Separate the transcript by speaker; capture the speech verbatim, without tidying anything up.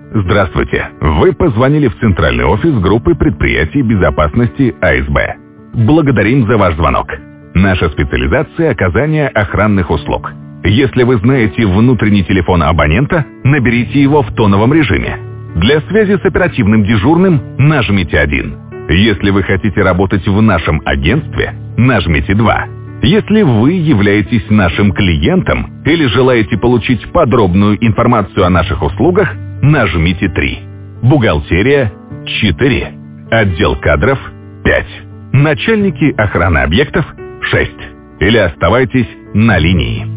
Speaker 1: Здравствуйте. Вы позвонили в центральный офис группы предприятий безопасности АСБ. Благодарим за ваш звонок. Наша специализация – оказание охранных услуг. Если вы знаете внутренний телефон абонента, наберите его в тоновом режиме. Для связи с оперативным дежурным нажмите один. Если вы хотите работать в нашем агентстве, нажмите два. Если вы являетесь нашим клиентом или желаете получить подробную информацию о наших услугах, нажмите три. Бухгалтерия – четыре. Отдел кадров – пять. Начальники охраны объектов – шесть. Или оставайтесь на линии.